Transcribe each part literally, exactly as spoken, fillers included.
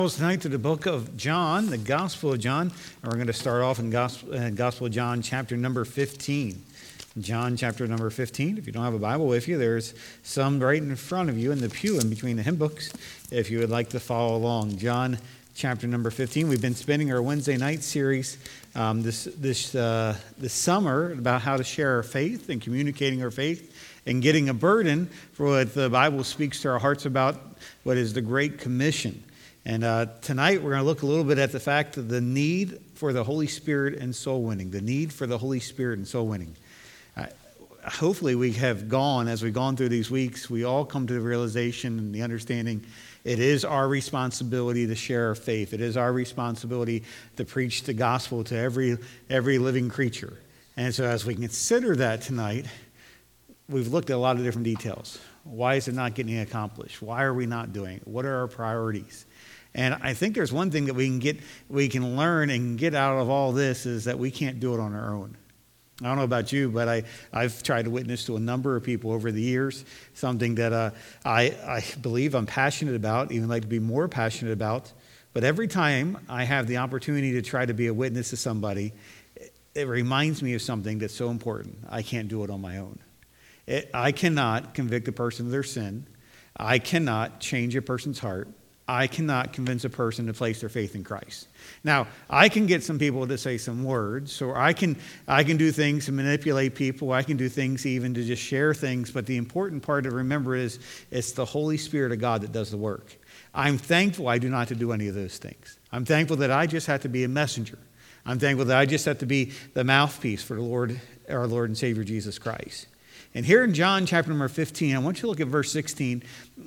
Tonight to the book of John, the Gospel of John, and we're going to start off in Gospel, uh, Gospel of John, chapter number fifteen. John, chapter number fifteen. If you don't have a Bible with you, there's some right in front of you in the pew in between the hymn books, if you would like to follow along. John, chapter number fifteen. We've been spending our Wednesday night series um, this this uh, this summer about how to share our faith and communicating our faith and getting a burden for what the Bible speaks to our hearts about, what is the Great Commission. And uh, tonight we're going to look a little bit at the fact of the need for the Holy Spirit and soul winning. The need for the Holy Spirit and soul winning. Uh, hopefully we have gone, as we've gone through these weeks, we all come to the realization and the understanding it is our responsibility to share our faith. It is our responsibility to preach the gospel to every every living creature. And so as we consider that tonight, we've looked at a lot of different details. Why is it not getting accomplished? Why are we not doing it? What are our priorities? And I think there's one thing that we can get, we can learn and get out of all this is that we can't do it on our own. I don't know about you, but I, I've tried to witness to a number of people over the years, something that uh, I, I believe I'm passionate about, even like to be more passionate about. But every time I have the opportunity to try to be a witness to somebody, it, it reminds me of something that's so important. I can't do it on my own. It, I cannot convict a person of their sin. I cannot change a person's heart. I cannot convince a person to place their faith in Christ. Now, I can get some people to say some words, or I can I can do things to manipulate people. I can do things even to just share things. But the important part to remember is it's the Holy Spirit of God that does the work. I'm thankful I do not have to do any of those things. I'm thankful that I just have to be a messenger. I'm thankful that I just have to be the mouthpiece for the Lord, our Lord and Savior Jesus Christ. And here in John chapter number fifteen, I want you to look at verse sixteen.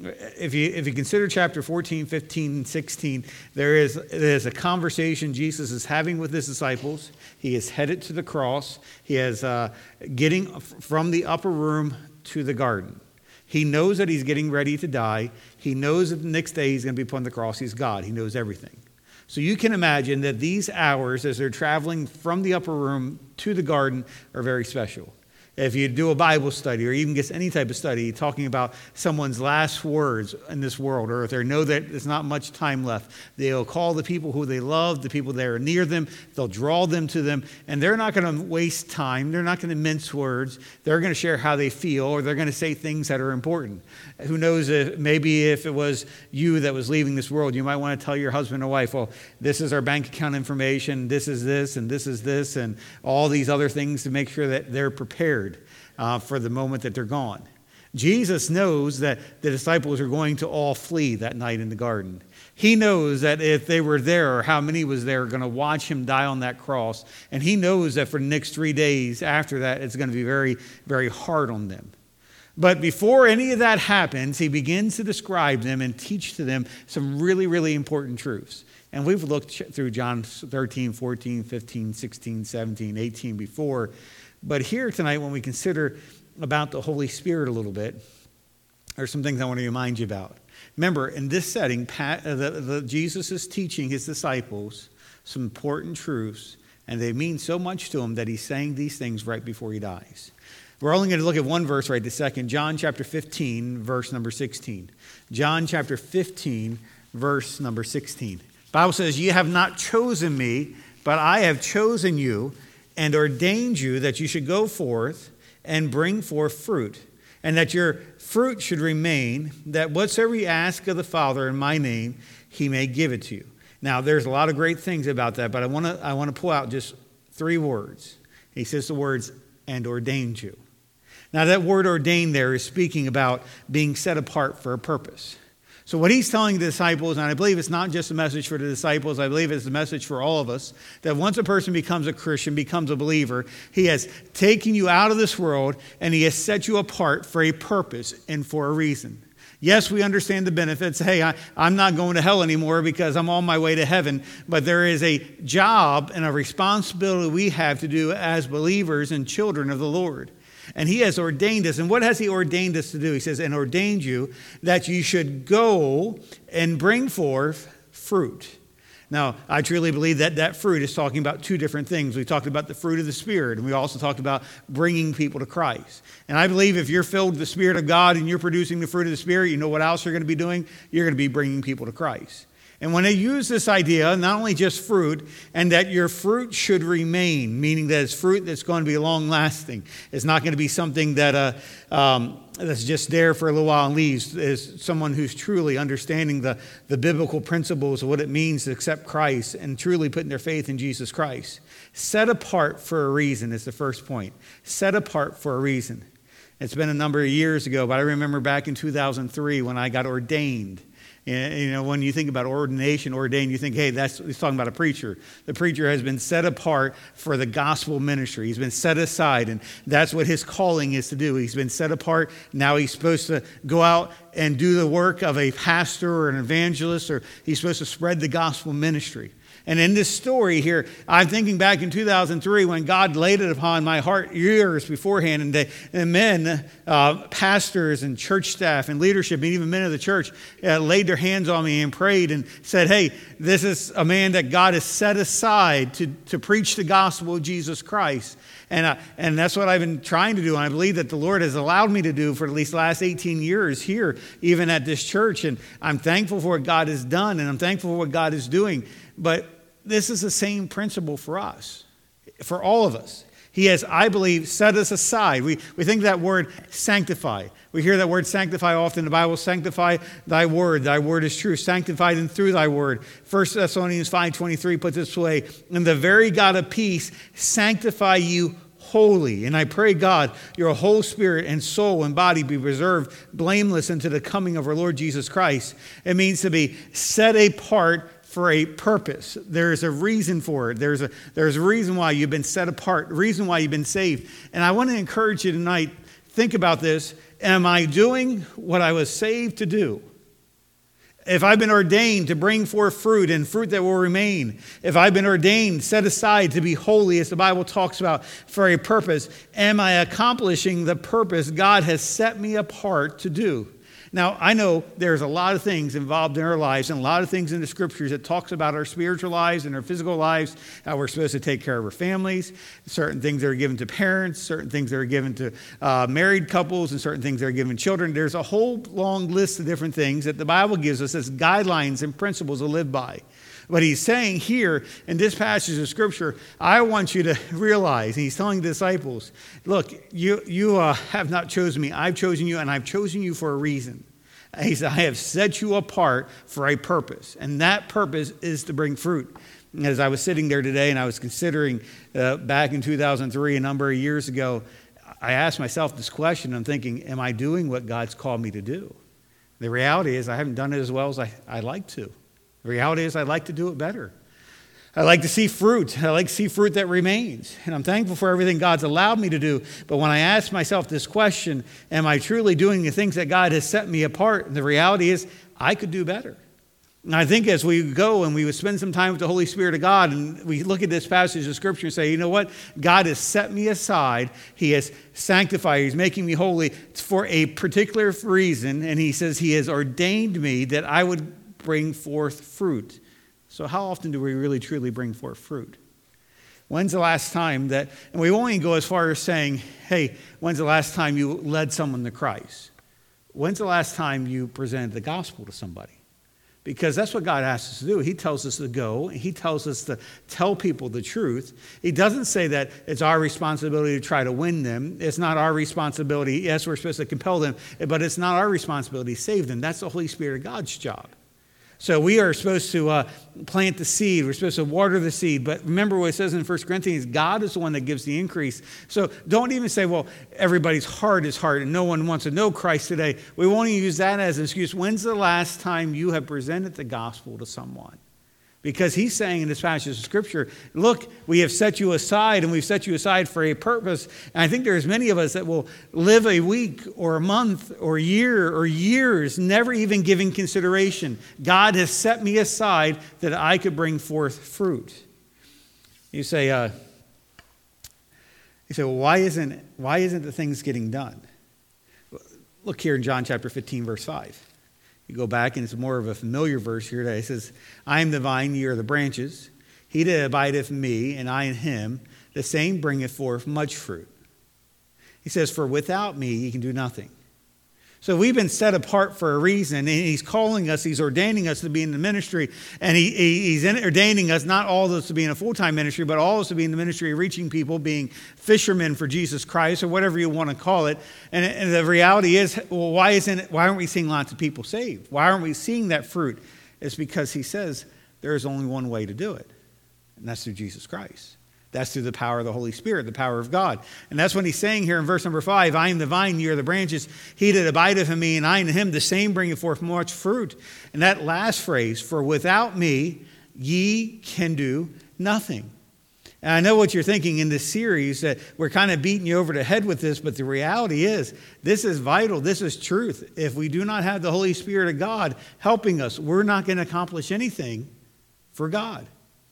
If you if you consider chapter fourteen, fifteen, and sixteen, there is, there is a conversation Jesus is having with his disciples. He is headed to the cross. He is uh, getting from the upper room to the garden. He knows that he's getting ready to die. He knows that the next day he's going to be put on the cross. He's God. He knows everything. So you can imagine that these hours as they're traveling from the upper room to the garden are very special. If you do a Bible study or even get any type of study talking about someone's last words in this world, or if they know that there's not much time left, they'll call the people who they love, the people that are near them, they'll draw them to them, and they're not going to waste time. They're not going to mince words. They're going to share how they feel, or they're going to say things that are important. Who knows, if maybe if it was you that was leaving this world, you might want to tell your husband or wife, well, this is our bank account information, this is this, and this is this, and all these other things to make sure that they're prepared Uh, for the moment that they're gone. Jesus knows that the disciples are going to all flee that night in the garden. He knows that if they were there, or how many was there, going to watch him die on that cross. And he knows that for the next three days after that, it's going to be very, very hard on them. But before any of that happens, he begins to describe them and teach to them some really, really important truths. And we've looked through John thirteen, fourteen, fifteen, sixteen, seventeen, eighteen before. But here tonight, when we consider about the Holy Spirit a little bit, there's some things I want to remind you about. Remember, in this setting, Pat, uh, the, the, Jesus is teaching his disciples some important truths, and they mean so much to him that he's saying these things right before he dies. We're only going to look at one verse right this second, John chapter fifteen, verse number sixteen. John chapter fifteen, verse number sixteen. The Bible says, "You have not chosen me, but I have chosen you, and ordained you that you should go forth and bring forth fruit, and that your fruit should remain, that whatsoever you ask of the Father in my name, he may give it to you." Now, there's a lot of great things about that, but I want to I want to pull out just three words. He says the words, "and ordained you." Now, that word ordained there is speaking about being set apart for a purpose. So what he's telling the disciples, and I believe it's not just a message for the disciples, I believe it's a message for all of us, that once a person becomes a Christian, becomes a believer, he has taken you out of this world and he has set you apart for a purpose and for a reason. Yes, we understand the benefits. Hey, I, I'm not going to hell anymore because I'm on my way to heaven. But there is a job and a responsibility we have to do as believers and children of the Lord. And he has ordained us. And what has he ordained us to do? He says, "and ordained you that you should go and bring forth fruit." Now, I truly believe that that fruit is talking about two different things. We talked about the fruit of the Spirit, and we also talked about bringing people to Christ. And I believe if you're filled with the Spirit of God and you're producing the fruit of the Spirit, you know what else you're going to be doing? You're going to be bringing people to Christ. And when they use this idea, not only just fruit, and that your fruit should remain, meaning that it's fruit that's going to be long-lasting. It's not going to be something that uh, um, that's just there for a little while and leaves. Is someone who's truly understanding the, the biblical principles of what it means to accept Christ and truly putting their faith in Jesus Christ. Set apart for a reason is the first point. Set apart for a reason. It's been a number of years ago, but I remember back in two thousand three when I got ordained. You know, when you think about ordination, ordained, you think, hey, that's he's talking about a preacher. The preacher has been set apart for the gospel ministry. He's been set aside, and that's what his calling is to do. He's been set apart. Now he's supposed to go out and do the work of a pastor or an evangelist, or he's supposed to spread the gospel ministry. And in this story here, I'm thinking back in two thousand three when God laid it upon my heart years beforehand, and, they, and men, uh, pastors and church staff and leadership, and even men of the church uh, laid their hands on me and prayed and said, hey, this is a man that God has set aside to, to preach the gospel of Jesus Christ. And, uh, and that's what I've been trying to do, and I believe that the Lord has allowed me to do for at least the last eighteen years here, even at this church. And I'm thankful for what God has done, and I'm thankful for what God is doing. But this is the same principle for us, for all of us. He has, I believe, set us aside. We, we think that word sanctify. We hear that word sanctify often in the Bible. Sanctify thy word. Thy word is true. Sanctify them through thy word. First Thessalonians five twenty-three puts it this way, and the very God of peace sanctify you wholly. And I pray, God, your whole spirit and soul and body be preserved blameless unto the coming of our Lord Jesus Christ. It means to be set apart for a purpose. There's a reason for it. There's a, there's a reason why you've been set apart, a reason why you've been saved. And I want to encourage you tonight, think about this. Am I doing what I was saved to do? If I've been ordained to bring forth fruit and fruit that will remain, if I've been ordained, set aside to be holy, as the Bible talks about, for a purpose, am I accomplishing the purpose God has set me apart to do? Now, I know there's a lot of things involved in our lives and a lot of things in the scriptures that talks about our spiritual lives and our physical lives, how we're supposed to take care of our families, certain things that are given to parents, certain things that are given to uh, married couples, and certain things that are given to children. There's a whole long list of different things that the Bible gives us as guidelines and principles to live by. But he's saying here in this passage of Scripture, I want you to realize, and he's telling the disciples, look, you, you uh, have not chosen me. I've chosen you, and I've chosen you for a reason. He said, I have set you apart for a purpose, and that purpose is to bring fruit. As I was sitting there today and I was considering uh, back in two thousand three, a number of years ago, I asked myself this question. I'm thinking, am I doing what God's called me to do? The reality is I haven't done it as well as I, I'd like to. The reality is I'd like to do it better. I like to see fruit. I like to see fruit that remains. And I'm thankful for everything God's allowed me to do. But when I ask myself this question, am I truly doing the things that God has set me apart? The reality is I could do better. And I think as we go and we would spend some time with the Holy Spirit of God and we look at this passage of Scripture and say, you know what? God has set me aside. He has sanctified. He's making me holy for a particular reason. And he says he has ordained me that I would bring forth fruit. So how often do we really truly bring forth fruit? When's the last time that, and we won't even go as far as saying, hey, when's the last time you led someone to Christ? When's the last time you presented the gospel to somebody? Because that's what God asks us to do. He tells us to go. He tells us to tell people the truth. He doesn't say that it's our responsibility to try to win them. It's not our responsibility. Yes, we're supposed to compel them, but it's not our responsibility to save them. That's the Holy Spirit of God's job. So we are supposed to uh, plant the seed. We're supposed to water the seed. But remember what it says in First Corinthians, God is the one that gives the increase. So don't even say, well, everybody's heart is hard and no one wants to know Christ today. We won't even use that as an excuse. When's the last time you have presented the gospel to someone? Because he's saying in this passage of Scripture, look, we have set you aside and we've set you aside for a purpose. And I think there's many of us that will live a week or a month or a year or years never even giving consideration. God has set me aside that I could bring forth fruit. You say, uh, you say, well, why isn't, why isn't the things getting done? Look here in John chapter fifteen, verse five. You go back, and it's more of a familiar verse here that it says, I am the vine, ye are the branches. He that abideth in me, and I in him, the same bringeth forth much fruit. He says, for without me ye can do nothing. So we've been set apart for a reason, and he's calling us, he's ordaining us to be in the ministry, and he, he, he's in, ordaining us, not all of us to be in a full-time ministry, but all of us to be in the ministry of reaching people, being fishermen for Jesus Christ, or whatever you want to call it. And, and the reality is, well, why isn't it, why aren't we seeing lots of people saved? Why aren't we seeing that fruit? It's because he says there is only one way to do it, and that's through Jesus Christ. That's through the power of the Holy Spirit, the power of God. And that's what he's saying here in verse number five. I am the vine, ye are the branches. He that abideth in me, and I in him, the same bringeth forth much fruit. And that last phrase, for without me, ye can do nothing. And I know what you're thinking in this series, that we're kind of beating you over the head with this, but the reality is, this is vital. This is truth. If we do not have the Holy Spirit of God helping us, we're not going to accomplish anything for God.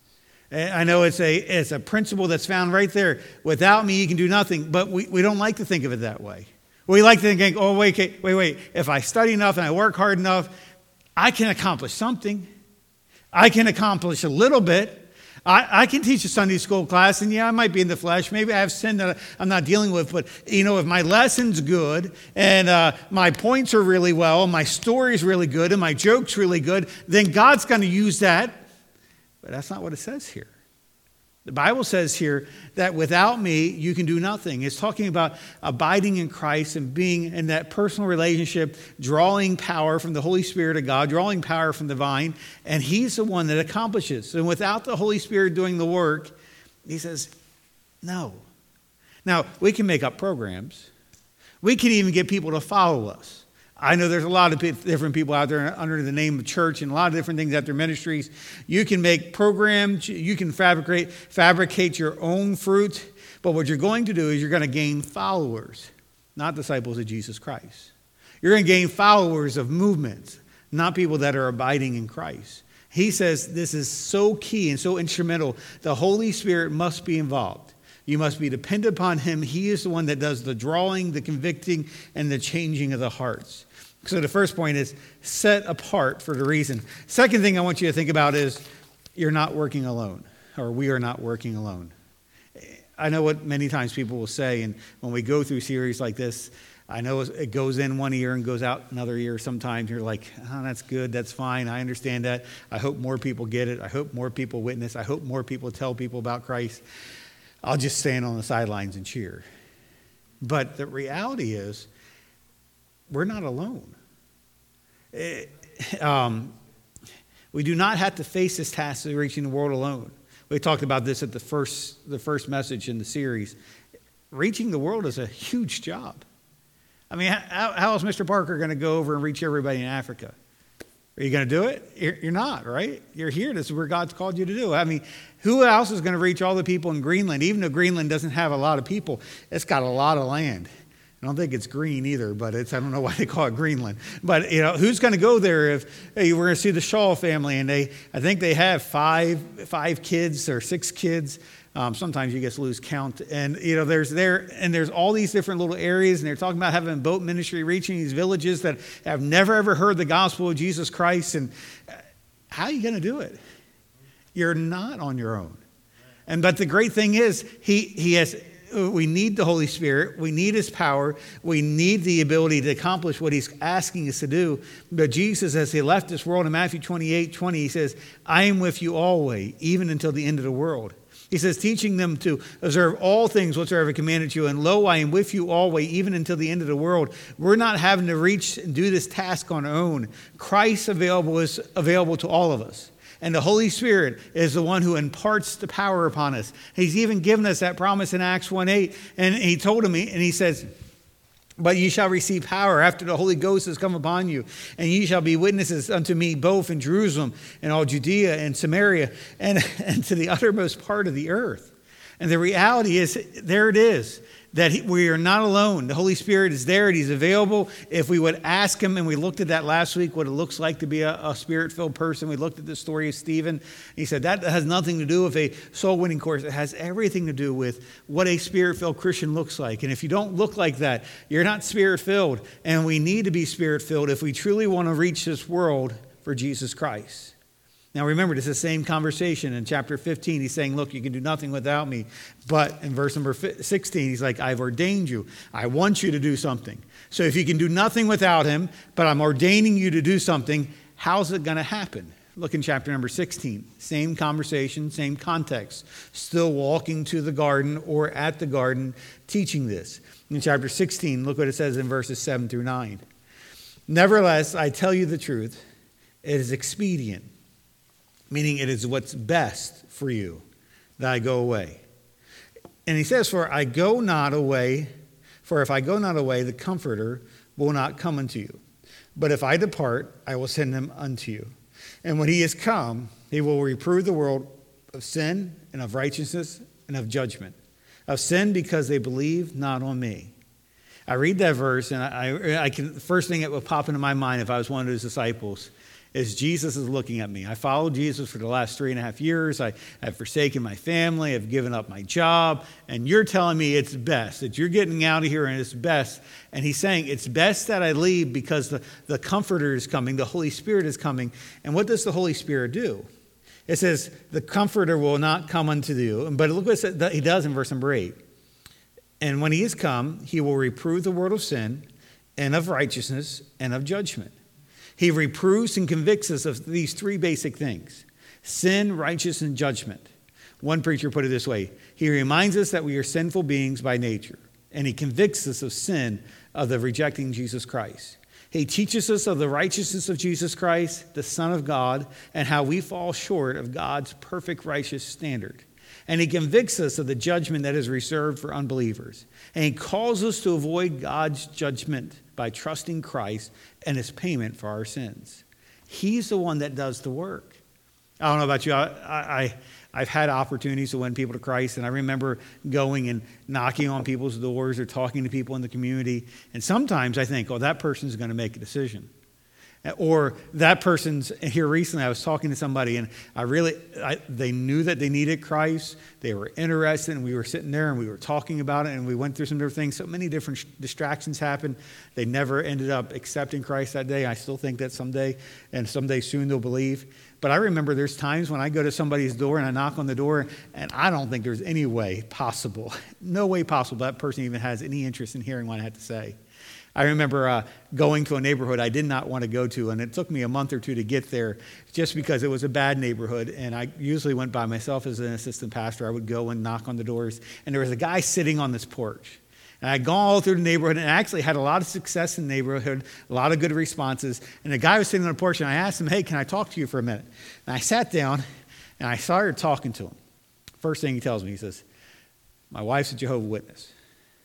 I know it's a it's a principle that's found right there. Without me, you can do nothing. But we, we don't like to think of it that way. We like to think, oh, wait, wait, wait. If I study enough and I work hard enough, I can accomplish something. I can accomplish a little bit. I, I can teach a Sunday school class, and yeah, I might be in the flesh. Maybe I have sin that I'm not dealing with. But, you know, if my lesson's good and uh, my points are really well, my story's really good, and my joke's really good, then God's going to use that. But that's not what it says here. The Bible says here that without me, you can do nothing. It's talking about abiding in Christ and being in that personal relationship, drawing power from the Holy Spirit of God, drawing power from the vine, and he's the one that accomplishes. And without the Holy Spirit doing the work, he says, no. Now, we can make up programs. We can even get people to follow us. I know there's a lot of different people out there under the name of church and a lot of different things out there, ministries. You can make programs, you can fabricate, fabricate your own fruit, but what you're going to do is you're going to gain followers, not disciples of Jesus Christ. You're going to gain followers of movements, not people that are abiding in Christ. He says this is so key and so instrumental. The Holy Spirit must be involved. You must be dependent upon him. He is the one that does the drawing, the convicting, and the changing of the hearts. So the first point is set apart for the reason. Second thing I want you to think about is you're not working alone, or we are not working alone. I know what many times people will say, and when we go through series like this, I know it goes in one ear and goes out another ear. Sometimes you're like, oh, that's good, that's fine, I understand that. I hope more people get it. I hope more people witness. I hope more people tell people about Christ. I'll just stand on the sidelines and cheer. But the reality is, we're not alone. It, um, we do not have to face this task of reaching the world alone. We talked about this at the first, the first message in the series. Reaching the world is a huge job. I mean, how, how is Mister Parker going to go over and reach everybody in Africa? Are you going to do it? You're, you're not, right? You're here. This is where God's called you to do. I mean, who else is going to reach all the people in Greenland? Even though Greenland doesn't have a lot of people, it's got a lot of land. I don't think it's green either, but it's, I don't know why they call it Greenland. But, you know, who's going to go there if hey, we're going to see the Shaw family, and they, I think they have five, five kids or six kids. Um, sometimes you just lose count. And, you know, there's there, and there's all these different little areas, and they're talking about having boat ministry, reaching these villages that have never, ever heard the gospel of Jesus Christ. And how are you going to do it? You're not on your own. And, but the great thing is, he, he has... We need the Holy Spirit. We need his power. We need the ability to accomplish what he's asking us to do. But Jesus, as he left this world in Matthew twenty-eight twenty, he says, I am with you always, even until the end of the world. He says, teaching them to observe all things whatsoever I commanded you. And lo, I am with you always, even until the end of the world. We're not having to reach and do this task on our own. Christ available is available to all of us. And the Holy Spirit is the one who imparts the power upon us. He's even given us that promise in Acts one eight. And he told him, and he says, but ye shall receive power after the Holy Ghost has come upon you. And ye shall be witnesses unto me both in Jerusalem and all Judea and Samaria and, and to the uttermost part of the earth. And the reality is, there it is. That he, we are not alone. The Holy Spirit is there and he's available. If we would ask him, and we looked at that last week, what it looks like to be a, a spirit-filled person. We looked at the story of Stephen. He said that has nothing to do with a soul-winning course. It has everything to do with what a spirit-filled Christian looks like. And if you don't look like that, you're not spirit-filled. And we need to be spirit-filled if we truly want to reach this world for Jesus Christ. Now remember, this is the same conversation in chapter fifteen. He's saying, look, you can do nothing without me. But in verse number sixteen, he's like, I've ordained you. I want you to do something. So if you can do nothing without him, but I'm ordaining you to do something, how's it going to happen? Look in chapter number sixteen. Same conversation, same context. Still walking to the garden or at the garden teaching this. In chapter sixteen, look what it says in verses seven through nine. Nevertheless, I tell you the truth, it is expedient, meaning it is what's best for you that I go away. And he says, for I go not away, for if I go not away, the Comforter will not come unto you. But if I depart, I will send him unto you. And when he is come, he will reprove the world of sin and of righteousness and of judgment. Of sin because they believe not on me. I read that verse and I, I can, the first thing that would pop into my mind if I was one of his disciples is Jesus is looking at me. I followed Jesus for the last three and a half years. I have forsaken my family. I've given up my job. And you're telling me it's best, that you're getting out of here and it's best. And he's saying it's best that I leave because the, the Comforter is coming. The Holy Spirit is coming. And what does the Holy Spirit do? It says, the Comforter will not come unto you. But look what he does in verse number eight. And when he is come, he will reprove the world of sin and of righteousness and of judgment. He reproves and convicts us of these three basic things: sin, righteousness, and judgment. One preacher put it this way: he reminds us that we are sinful beings by nature, and he convicts us of sin, of the rejecting Jesus Christ. He teaches us of the righteousness of Jesus Christ, the Son of God, and how we fall short of God's perfect righteous standard. And he convicts us of the judgment that is reserved for unbelievers. And he calls us to avoid God's judgment by trusting Christ and his payment for our sins. He's the one that does the work. I don't know about you. I, I, I've had opportunities to win people to Christ, and I remember going and knocking on people's doors or talking to people in the community. And sometimes I think, oh, that person's going to make a decision. Or that person's, here recently I was talking to somebody and I really, I, they knew that they needed Christ. They were interested and we were sitting there and we were talking about it and we went through some different things. So many different sh- distractions happened. They never ended up accepting Christ that day. I still think that someday and someday soon they'll believe. But I remember there's times when I go to somebody's door and I knock on the door and I don't think there's any way possible, no way possible that person even has any interest in hearing what I had to say. I remember uh, going to a neighborhood I did not want to go to, and it took me a month or two to get there just because it was a bad neighborhood, and I usually went by myself as an assistant pastor. I would go and knock on the doors, and there was a guy sitting on this porch. And I'd gone all through the neighborhood and actually had a lot of success in the neighborhood, a lot of good responses, and the guy was sitting on the porch, and I asked him, hey, can I talk to you for a minute? And I sat down, and I started talking to him. First thing he tells me, he says, my wife's a Jehovah's Witness.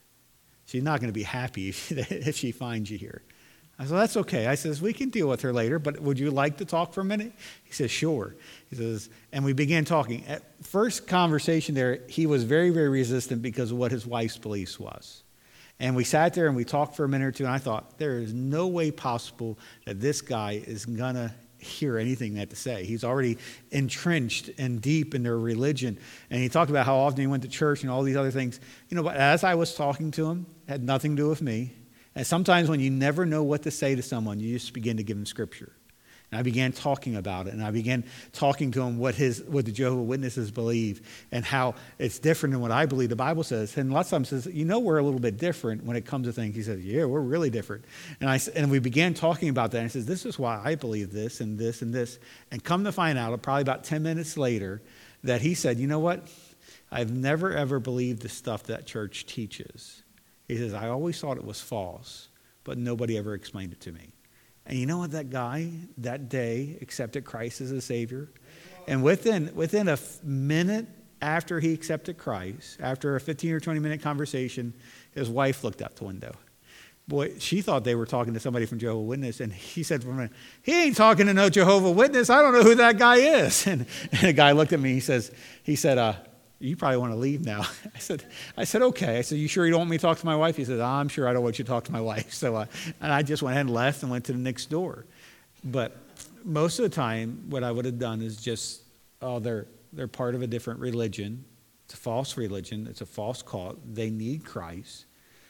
She's not going to be happy if she finds you here. I said, that's okay. I says, we can deal with her later, but would you like to talk for a minute? He says, sure. He says, and we began talking. At first conversation there, he was very, very resistant because of what his wife's beliefs was. And we sat there and we talked for a minute or two, and I thought, there is no way possible that this guy is going to hear anything they have to say. He's already entrenched and deep in their religion. And he talked about how often he went to church and all these other things. You know, but as I was talking to him, it had nothing to do with me. And sometimes when you never know what to say to someone, you just begin to give them scripture. And I began talking about it, and I began talking to him what his what the Jehovah's Witnesses believe and how it's different than what I believe the Bible says. And lots of times says, you know, we're a little bit different when it comes to things. He says, yeah, we're really different. And I and we began talking about that. And he says, this is why I believe this and this and this. And come to find out, probably about ten minutes later, that he said, you know what? I've never ever believed the stuff that church teaches. He says, I always thought it was false, but nobody ever explained it to me. And you know what, that guy that day accepted Christ as a Savior. And within within a f- minute after he accepted Christ, after a fifteen or twenty minute conversation, his wife looked out the window. Boy, she thought they were talking to somebody from Jehovah's Witness. And he said, for a minute, he ain't talking to no Jehovah's Witness. I don't know who that guy is. And, and the guy looked at me. He says, he said, uh, you probably want to leave now. I said, I said, okay. I said, you sure you don't want me to talk to my wife? He said, I'm sure I don't want you to talk to my wife. So uh, and I just went ahead and left and went to the next door. But most of the time, what I would have done is just, oh, they're, they're part of a different religion. It's a false religion. It's a false cult. They need Christ.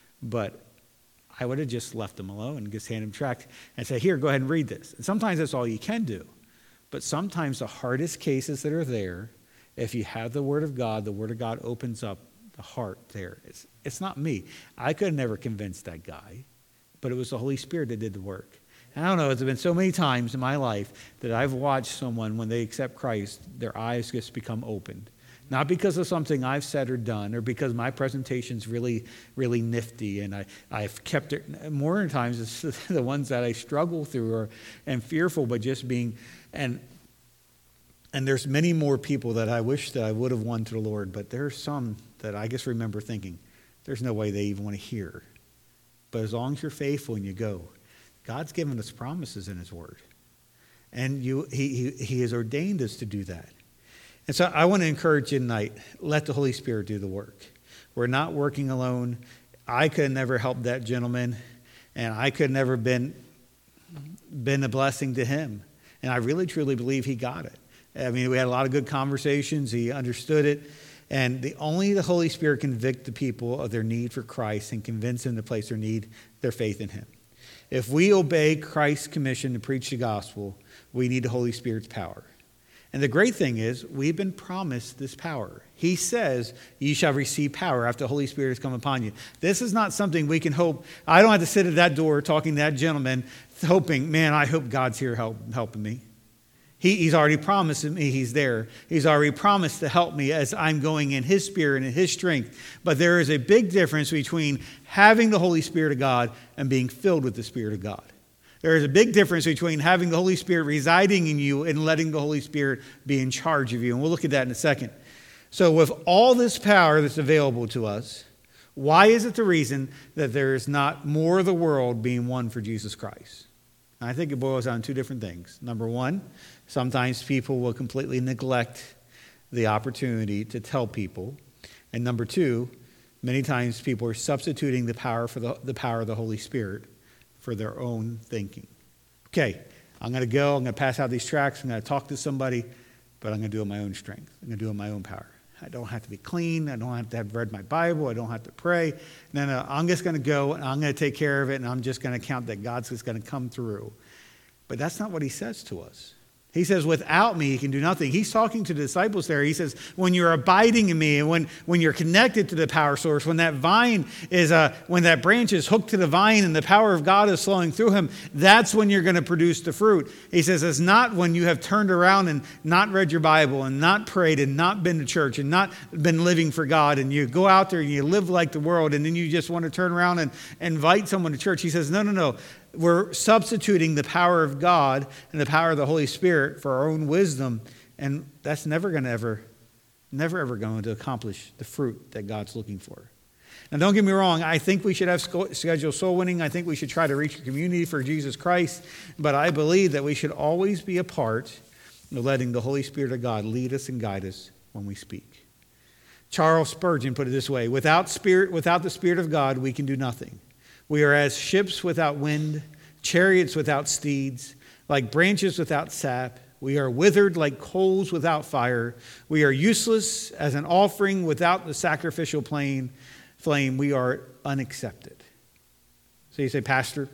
But I would have just left them alone and just handed them tract and say, here, go ahead and read this. And sometimes that's all you can do. But sometimes the hardest cases that are there, if you have the Word of God, the Word of God opens up the heart there. It's, it's not me. I could have never convinced that guy, but it was the Holy Spirit that did the work. And I don't know, it's been so many times in my life that I've watched someone, when they accept Christ, their eyes just become opened. Not because of something I've said or done, or because my presentation's really, really nifty, and I, I've kept it. More than times, it's the ones that I struggle through or am fearful, but just being, and and there's many more people that I wish that I would have won to the Lord, but there are some that I just remember thinking, there's no way they even want to hear. But as long as you're faithful and you go, God's given us promises in His Word, and you, He, he, he has ordained us to do that. And so I want to encourage you tonight, let the Holy Spirit do the work. We're not working alone. I could have never helped that gentleman, and I could have never been, been a blessing to him. And I really, truly believe he got it. I mean, we had a lot of good conversations. He understood it. And the only the Holy Spirit convict the people of their need for Christ and convince them to place their need, their faith in Him. If we obey Christ's commission to preach the gospel, we need the Holy Spirit's power. And the great thing is, we've been promised this power. He says, "Ye shall receive power after the Holy Spirit has come upon you." This is not something we can hope. I don't have to sit at that door talking to that gentleman, hoping, man, I hope God's here help, helping me. He, he's already promised me He's there. He's already promised to help me as I'm going in His Spirit and His strength. But there is a big difference between having the Holy Spirit of God and being filled with the Spirit of God. There is a big difference between having the Holy Spirit residing in you and letting the Holy Spirit be in charge of you. And we'll look at that in a second. So with all this power that's available to us, why is it the reason that there is not more of the world being won for Jesus Christ? And I think it boils down to two different things. Number one, sometimes people will completely neglect the opportunity to tell people. And number two, many times people are substituting the power for the, the power of the Holy Spirit for their own thinking. Okay, I'm going to go, I'm going to pass out these tracts, I'm going to talk to somebody, but I'm going to do it in my own strength. I'm going to do it in my own power. I don't have to be clean. I don't have to have read my Bible. I don't have to pray. No, no, I'm just going to go, and I'm going to take care of it, and I'm just going to count that God's just going to come through. But that's not what He says to us. He says, without me, you can do nothing. He's talking to the disciples there. He says, when you're abiding in me and when, when you're connected to the power source, when that vine is, uh, when that branch is hooked to the vine and the power of God is flowing through him, that's when you're going to produce the fruit. He says, it's not when you have turned around and not read your Bible and not prayed and not been to church and not been living for God, and you go out there and you live like the world, and then you just want to turn around and invite someone to church. He says, no, no, no. We're substituting the power of God and the power of the Holy Spirit for our own wisdom, and that's never going to ever, never ever going to accomplish the fruit that God's looking for. Now, don't get me wrong. I think we should have scheduled soul winning. I think we should try to reach a community for Jesus Christ, but I believe that we should always be a part of letting the Holy Spirit of God lead us and guide us when we speak. Charles Spurgeon put it this way: without spirit, without the Spirit of God, we can do nothing. We are as ships without wind, chariots without steeds, like branches without sap. We are withered like coals without fire. We are useless as an offering without the sacrificial flame. We are unaccepted. So you say, Pastor,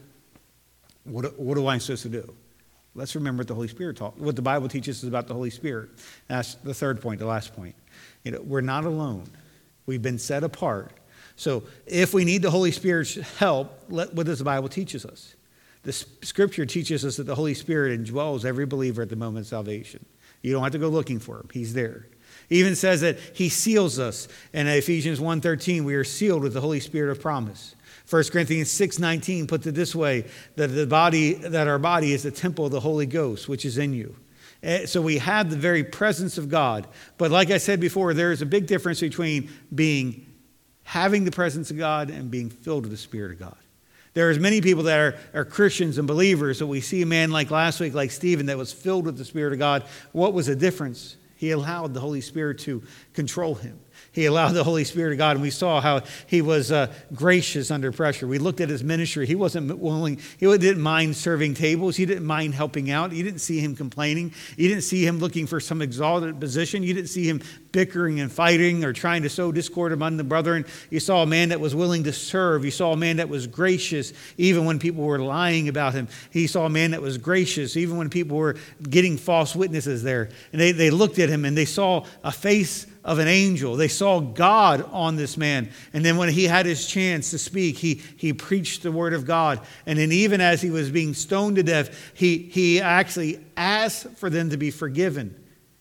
what, what am I supposed to do? Let's remember what the Holy Spirit taught, what the Bible teaches us about the Holy Spirit. That's the third point, the last point. You know, we're not alone. We've been set apart. So if we need the Holy Spirit's help, let, what does the Bible teaches us? The Scripture teaches us that the Holy Spirit indwells every believer at the moment of salvation. You don't have to go looking for him. He's there. It even says that he seals us. In Ephesians one thirteen, we are sealed with the Holy Spirit of promise. First Corinthians six nineteen puts it this way, that the body, that our body is the temple of the Holy Ghost, which is in you. So we have the very presence of God. But like I said before, there is a big difference between being having the presence of God and being filled with the Spirit of God. There are many people that are, are Christians and believers. So we see a man like last week, like Stephen, that was filled with the Spirit of God. What was the difference? He allowed the Holy Spirit to control him. He allowed the Holy Spirit of God, and we saw how he was uh, gracious under pressure. We looked at his ministry. He wasn't willing. He didn't mind serving tables. He didn't mind helping out. You didn't see him complaining. You didn't see him looking for some exalted position. You didn't see him bickering and fighting or trying to sow discord among the brethren. You saw a man that was willing to serve. You saw a man that was gracious even when people were lying about him. He saw a man that was gracious even when people were getting false witnesses there. And they, they looked at him and they saw a face of an angel. They saw God on this man. And then when he had his chance to speak, he, he preached the word of God. And then even as he was being stoned to death, he, he actually asked for them to be forgiven.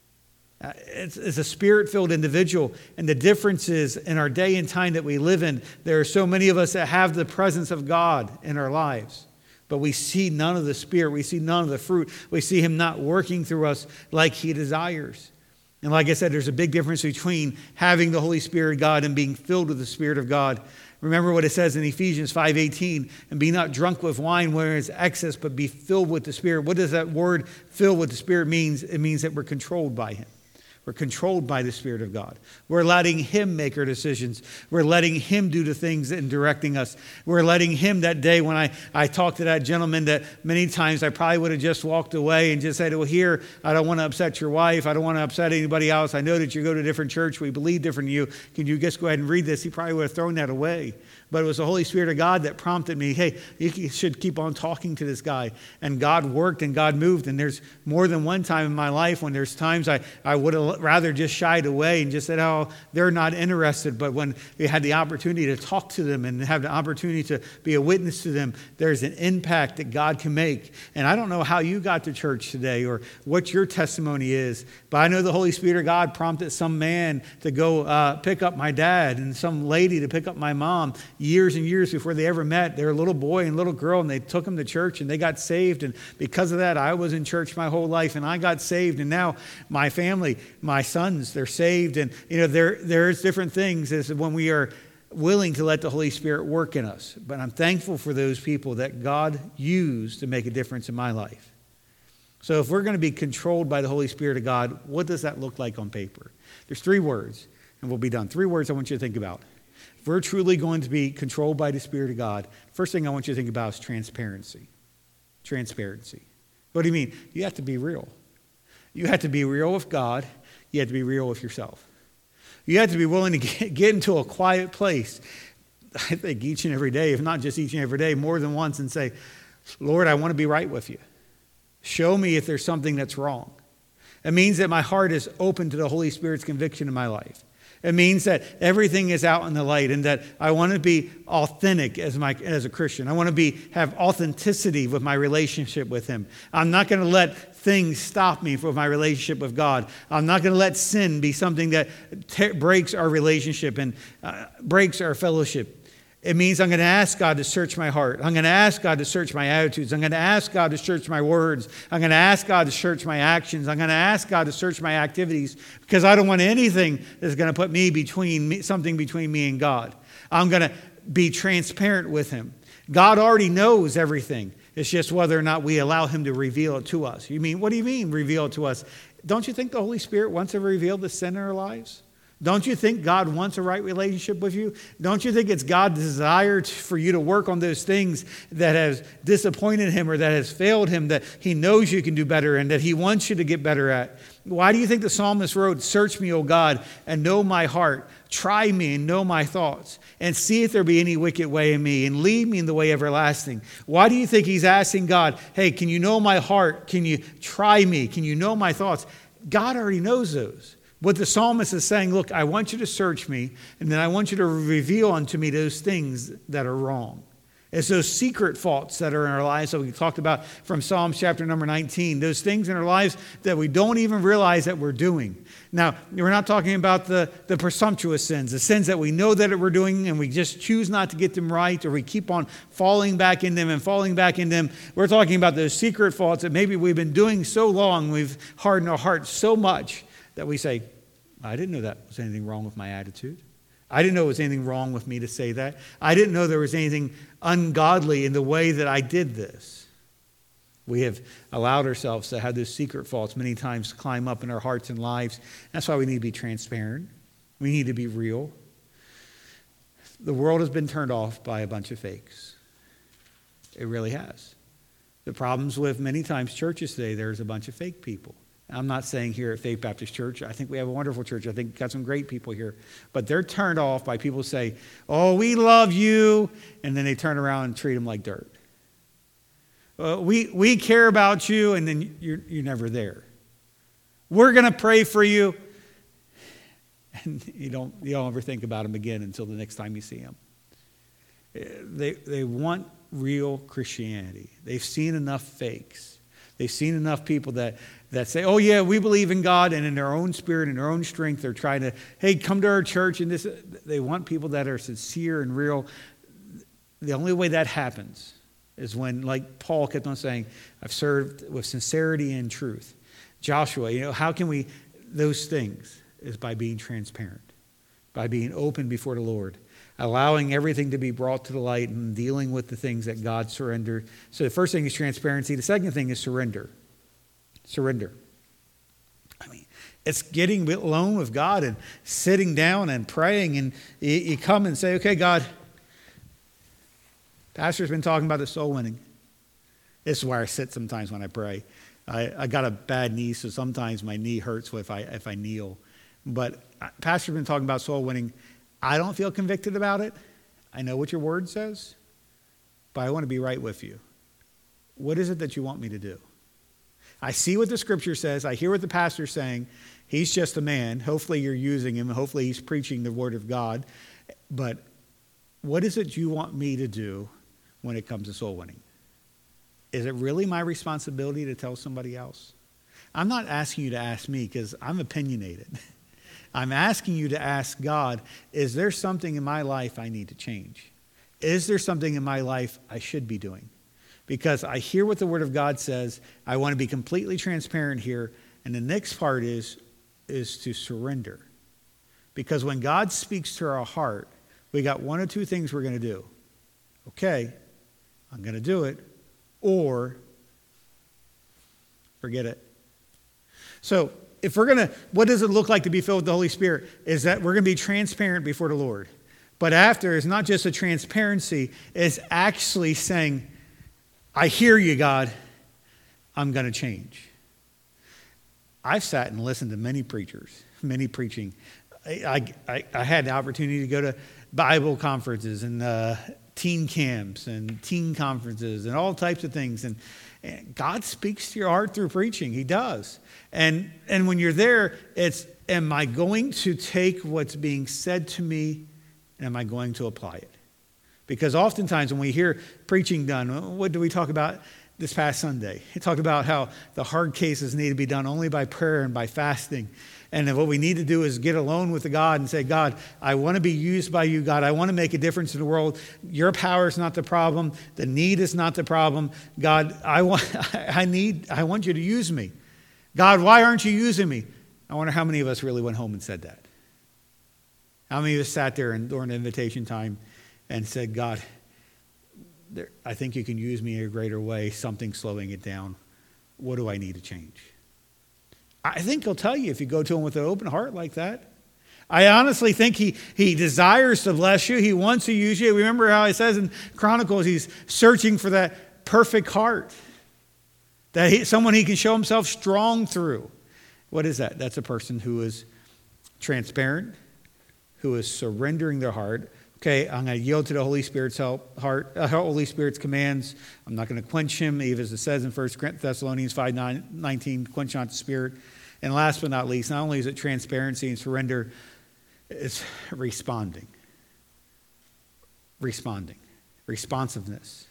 Uh, it's, it's a spirit-filled individual. And the difference is in our day and time that we live in, there are so many of us that have the presence of God in our lives. But we see none of the Spirit. We see none of the fruit. We see him not working through us like he desires. And like I said, there's a big difference between having the Holy Spirit of God and being filled with the Spirit of God. Remember what it says in Ephesians five eighteen, and be not drunk with wine where is excess, but be filled with the Spirit. What does that word filled with the Spirit means? It means that we're controlled by him. We're controlled by the Spirit of God. We're letting him make our decisions. We're letting him do the things and directing us. We're letting him that day when I, I talked to that gentleman that many times I probably would have just walked away and just said, well, here, I don't want to upset your wife. I don't want to upset anybody else. I know that you go to a different church. We believe different than you. Can you just go ahead and read this? He probably would have thrown that away. But it was the Holy Spirit of God that prompted me, hey, you should keep on talking to this guy. And God worked and God moved. And there's more than one time in my life when there's times I, I would have rather just shied away and just said, oh, they're not interested. But when we had the opportunity to talk to them and have the opportunity to be a witness to them, there's an impact that God can make. And I don't know how you got to church today or what your testimony is, but I know the Holy Spirit of God prompted some man to go uh, pick up my dad and some lady to pick up my mom years and years before they ever met. They were a little boy and little girl, and they took them to church and they got saved. And because of that, I was in church my whole life and I got saved. And now my family, my sons, they're saved. And, you know, there there's different things as when we are willing to let the Holy Spirit work in us. But I'm thankful for those people that God used to make a difference in my life. So if we're going to be controlled by the Holy Spirit of God, what does that look like on paper? There's three words, and we'll be done. Three words I want you to think about. If we're truly going to be controlled by the Spirit of God, first thing I want you to think about is transparency. Transparency. What do you mean? You have to be real. You have to be real with God. You have to be real with yourself. You have to be willing to get, get into a quiet place, I think each and every day, if not just each and every day, more than once, and say, Lord, I want to be right with you. Show me if there's something that's wrong. It means that my heart is open to the Holy Spirit's conviction in my life. It means that everything is out in the light and that I want to be authentic as my as a Christian. I want to be have authenticity with my relationship with him. I'm not going to let things stop me from my relationship with God. I'm not going to let sin be something that te- breaks our relationship and uh, breaks our fellowship. It means I'm going to ask God to search my heart. I'm going to ask God to search my attitudes. I'm going to ask God to search my words. I'm going to ask God to search my actions. I'm going to ask God to search my activities because I don't want anything that's going to put me between me, something between me and God. I'm going to be transparent with him. God already knows everything. It's just whether or not we allow him to reveal it to us. You mean, what do you mean reveal it to us? Don't you think the Holy Spirit wants to reveal the sin in our lives? Don't you think God wants a right relationship with you? Don't you think it's God's desire to, for you to work on those things that has disappointed him or that has failed him, that he knows you can do better and that he wants you to get better at? Why do you think the psalmist wrote, search me, O God, and know my heart. Try me and know my thoughts and see if there be any wicked way in me and lead me in the way everlasting. Why do you think he's asking God, hey, can you know my heart? Can you try me? Can you know my thoughts? God already knows those. What the psalmist is saying, look, I want you to search me, and then I want you to reveal unto me those things that are wrong. It's those secret faults that are in our lives that we talked about from Psalms chapter number nineteen. Those things in our lives that we don't even realize that we're doing. Now, we're not talking about the, the presumptuous sins, the sins that we know that we're doing and we just choose not to get them right, or we keep on falling back in them and falling back in them. We're talking about those secret faults that maybe we've been doing so long, we've hardened our hearts so much that we say, I didn't know that was anything wrong with my attitude. I didn't know there was anything wrong with me to say that. I didn't know there was anything ungodly in the way that I did this. We have allowed ourselves to have those secret faults many times climb up in our hearts and lives. That's why we need to be transparent. We need to be real. The world has been turned off by a bunch of fakes. It really has. The problems with many times churches today, there's a bunch of fake people. I'm not saying here at Faith Baptist Church, I think we have a wonderful church. I think we've got some great people here. But they're turned off by people who say, oh, we love you. And then they turn around and treat them like dirt. Uh, we, we care about you, and then you're, you're never there. We're going to pray for you. And you don't, you don't ever think about them again until the next time you see them. They, they want real Christianity. They've seen enough fakes. They've seen enough people that, that say, oh, yeah, we believe in God, and in their own spirit and their own strength, they're trying to, hey, come to our church. And this. They want people that are sincere and real. The only way that happens is when, like Paul kept on saying, I've served with sincerity and truth. Joshua, you know, how can we, those things is by being transparent, by being open before the Lord, allowing everything to be brought to the light and dealing with the things that God surrendered. So the first thing is transparency. The second thing is surrender. Surrender. I mean, it's getting alone with God and sitting down and praying, and you, you come and say, okay, God, Pastor's been talking about the soul winning. This is where I sit sometimes when I pray. I, I got a bad knee, so sometimes my knee hurts if I if I kneel. But Pastor's been talking about soul winning. I don't feel convicted about it. I know what your word says, but I want to be right with you. What is it that you want me to do? I see what the scripture says. I hear what the pastor's saying. He's just a man. Hopefully you're using him. Hopefully he's preaching the word of God. But what is it you want me to do when it comes to soul winning? Is it really my responsibility to tell somebody else? I'm not asking you to ask me because I'm opinionated. I'm asking you to ask God, is there something in my life I need to change? Is there something in my life I should be doing? Because I hear what the Word of God says. I want to be completely transparent here. And the next part is, is to surrender. Because when God speaks to our heart, we got one or two things we're going to do. Okay, I'm going to do it, or forget it. So if we're going to, what does it look like to be filled with the Holy Spirit? Is that we're going to be transparent before the Lord. But after, it's not just a transparency, it's actually saying, I hear you, God. I'm going to change. I've sat and listened to many preachers, many preaching. I, I, I had the opportunity to go to Bible conferences and uh, teen camps and teen conferences and all types of things. And, and God speaks to your heart through preaching. He does. And, and when you're there, it's, am I going to take what's being said to me and am I going to apply it? Because oftentimes when we hear preaching done, what do we talk about this past Sunday? He talked about how the hard cases need to be done only by prayer and by fasting. And then what we need to do is get alone with the God and say, God, I want to be used by you, God. I want to make a difference in the world. Your power is not the problem. The need is not the problem. God, I want, I need, I want you to use me. God, why aren't you using me? I wonder how many of us really went home and said that. How many of us sat there and during the invitation time and said, God, there, I think you can use me in a greater way. Something's slowing it down. What do I need to change? I think he'll tell you if you go to him with an open heart like that. I honestly think he, he desires to bless you. He wants to use you. Remember how it says in Chronicles, he's searching for that perfect heart. That he, someone he can show himself strong through. What is that? That's a person who is transparent, who is surrendering their heart. Okay, I'm going to yield to the Holy Spirit's help, heart, uh, Holy Spirit's commands. I'm not going to quench him, even as it says in First Thessalonians five nineteen, quench not the Spirit. And last but not least, not only is it transparency and surrender, it's responding. Responding. Responsiveness.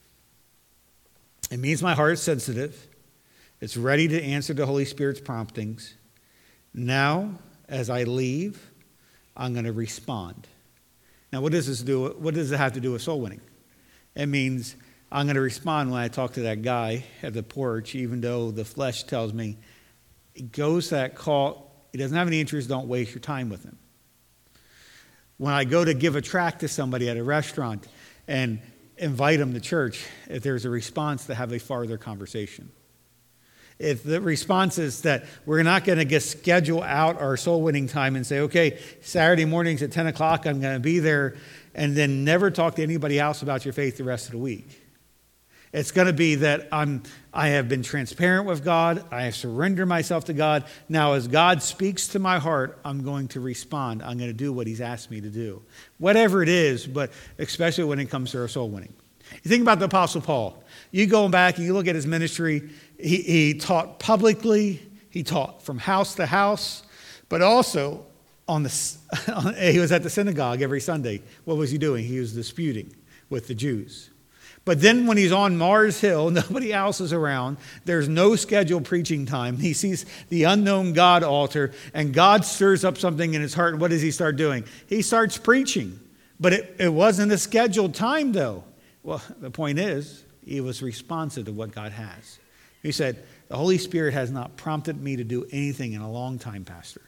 It means my heart is sensitive. It's ready to answer the Holy Spirit's promptings. Now, as I leave, I'm going to respond. Now, what does this do? What does it have to do with soul winning? It means I'm going to respond when I talk to that guy at the porch, even though the flesh tells me, he goes to that call, he doesn't have any interest, don't waste your time with him. When I go to give a tract to somebody at a restaurant and invite them to church, if there's a response to have a farther conversation. If the response is that we're not going to just schedule out our soul winning time and say, okay, Saturday mornings at ten o'clock, I'm going to be there, and then never talk to anybody else about your faith the rest of the week. It's going to be that I'm, I have been transparent with God. I have surrendered myself to God. Now, as God speaks to my heart, I'm going to respond. I'm going to do what he's asked me to do. Whatever it is, but especially when it comes to our soul winning. You think about the Apostle Paul. You go back and you look at his ministry. He, he taught publicly. He taught from house to house. But also, on the, he was at the synagogue every Sunday. What was he doing? He was disputing with the Jews. But then when he's on Mars Hill, nobody else is around. There's no scheduled preaching time. He sees the unknown God altar, and God stirs up something in his heart. And what does he start doing? He starts preaching. But it, it wasn't a scheduled time, though. Well, the point is, he was responsive to what God has. He said, the Holy Spirit has not prompted me to do anything in a long time, Pastor.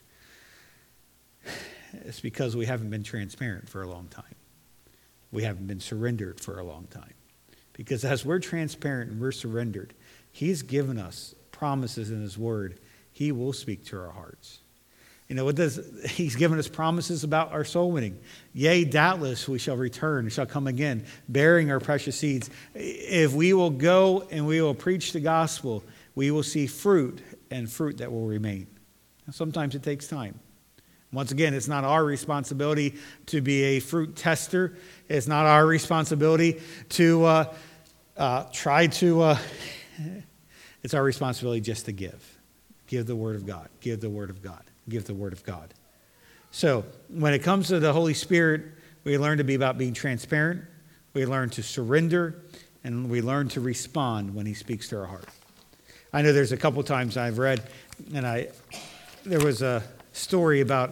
It's because we haven't been transparent for a long time. We haven't been surrendered for a long time. Because as we're transparent and we're surrendered, he's given us promises in his word. He will speak to our hearts. You know, what does, he's given us promises about our soul winning. Yea, doubtless we shall return, shall come again, bearing our precious seeds. If we will go and we will preach the gospel, we will see fruit and fruit that will remain. Sometimes it takes time. Once again, it's not our responsibility to be a fruit tester. It's not our responsibility to uh, uh, try to, uh, it's our responsibility just to give. Give the word of God. Give the word of God. Give the word of God. So when it comes to the Holy Spirit, we learn to be about being transparent. We learn to surrender. And we learn to respond when he speaks to our heart. I know there's a couple times I've read, and I there was a story about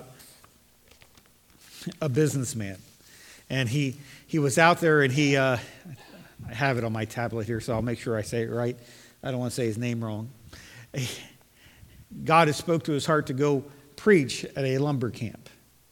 a businessman. And he, he was out there, and he, uh, I have it on my tablet here, so I'll make sure I say it right. I don't want to say his name wrong. God has spoke to his heart to go preach at a lumber camp.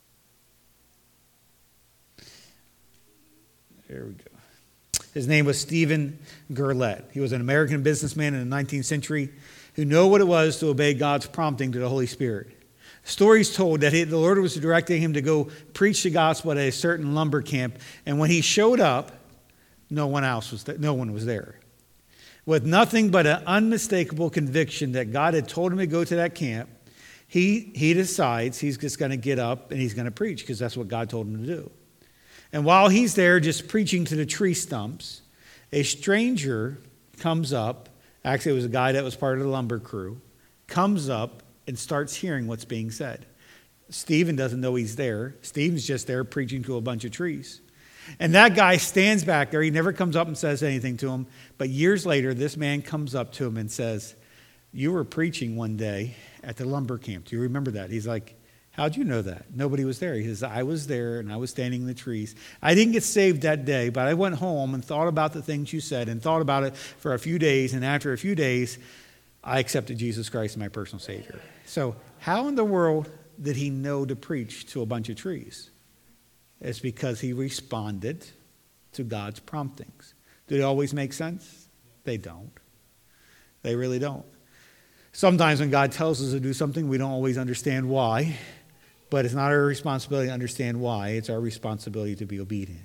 There we go. His name was Stephen Gurlett. He was an American businessman in the nineteenth century who knew what it was to obey God's prompting to the Holy Spirit. Stories told that he, the Lord was directing him to go preach the gospel at a certain lumber camp, and when he showed up, no one else was th- no one was there. With nothing but an unmistakable conviction that God had told him to go to that camp, he he decides he's just going to get up and he's going to preach because that's what God told him to do. And while he's there just preaching to the tree stumps, a stranger comes up. Actually, it was a guy that was part of the lumber crew, comes up and starts hearing what's being said. Stephen doesn't know he's there. Stephen's just there preaching to a bunch of trees. And that guy stands back there. He never comes up and says anything to him. But years later, this man comes up to him and says, you were preaching one day at the lumber camp. Do you remember that? He's like, how'd you know that? Nobody was there. He says, I was there and I was standing in the trees. I didn't get saved that day, but I went home and thought about the things you said and thought about it for a few days. And after a few days, I accepted Jesus Christ as my personal Savior. So how in the world did he know to preach to a bunch of trees? It's because he responded to God's promptings. Do they always make sense? They don't. They really don't. Sometimes when God tells us to do something, we don't always understand why. But it's not our responsibility to understand why. It's our responsibility to be obedient.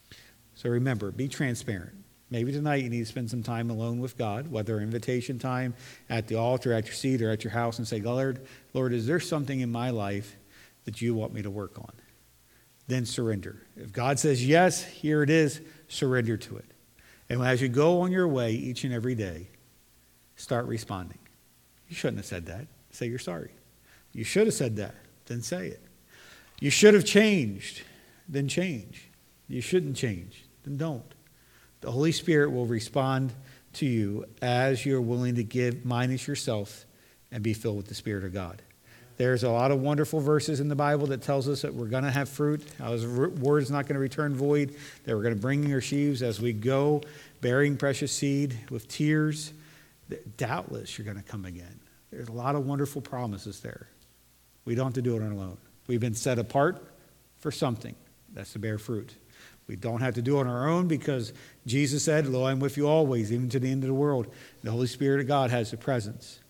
So remember, be transparent. Maybe tonight you need to spend some time alone with God, whether invitation time at the altar, at your seat, or at your house, and say, Lord, Lord, is there something in my life that you want me to work on? Then surrender. If God says yes, here it is, surrender to it. And as you go on your way each and every day, start responding. You shouldn't have said that. Say you're sorry. You should have said that. Then say it. You should have changed. Then change. You shouldn't change. Then don't. The Holy Spirit will respond to you as you're willing to give minus yourself and be filled with the Spirit of God. There's a lot of wonderful verses in the Bible that tells us that we're going to have fruit. His word is not going to return void. That we're going to bring in our sheaves as we go, bearing precious seed with tears. Doubtless you're going to come again. There's a lot of wonderful promises there. We don't have to do it on our own. We've been set apart for something. That's to bear fruit. We don't have to do it on our own because Jesus said, lo, I'm with you always, even to the end of the world. The Holy Spirit of God has the presence.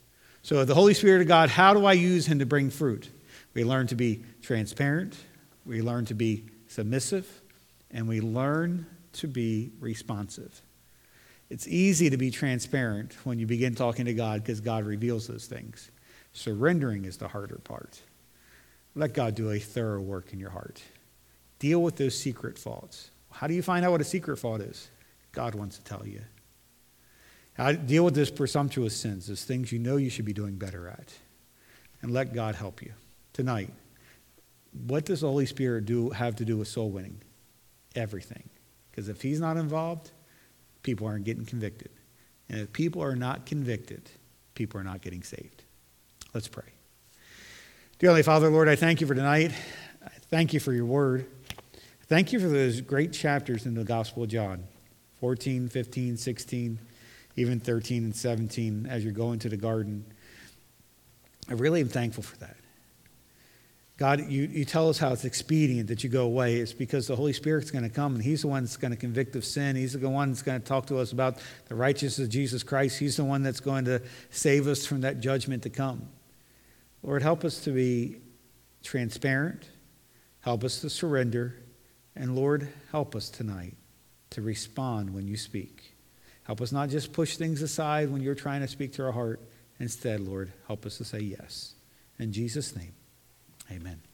So the Holy Spirit of God, how do I use him to bring fruit? We learn to be transparent. We learn to be submissive. And we learn to be responsive. It's easy to be transparent when you begin talking to God because God reveals those things. Surrendering is the harder part. Let God do a thorough work in your heart. Deal with those secret faults. How do you find out what a secret fault is? God wants to tell you. How to deal with those presumptuous sins, those things you know you should be doing better at. And let God help you. Tonight, what does the Holy Spirit do have to do with soul winning? Everything. Because if he's not involved, people aren't getting convicted. And if people are not convicted, people are not getting saved. Let's pray. Dear Heavenly Father, Lord, I thank you for tonight. I thank you for your word. Thank you for those great chapters in the Gospel of John, fourteen, fifteen, sixteen, even thirteen and seventeen, as you're going to the garden. I really am thankful for that. God, you, you tell us how it's expedient that you go away. It's because the Holy Spirit's going to come, and he's the one that's going to convict of sin. He's the one that's going to talk to us about the righteousness of Jesus Christ. He's the one that's going to save us from that judgment to come. Lord, help us to be transparent. Help us to surrender. And Lord, help us tonight to respond when you speak. Help us not just push things aside when you're trying to speak to our heart. Instead, Lord, help us to say yes. In Jesus' name, amen.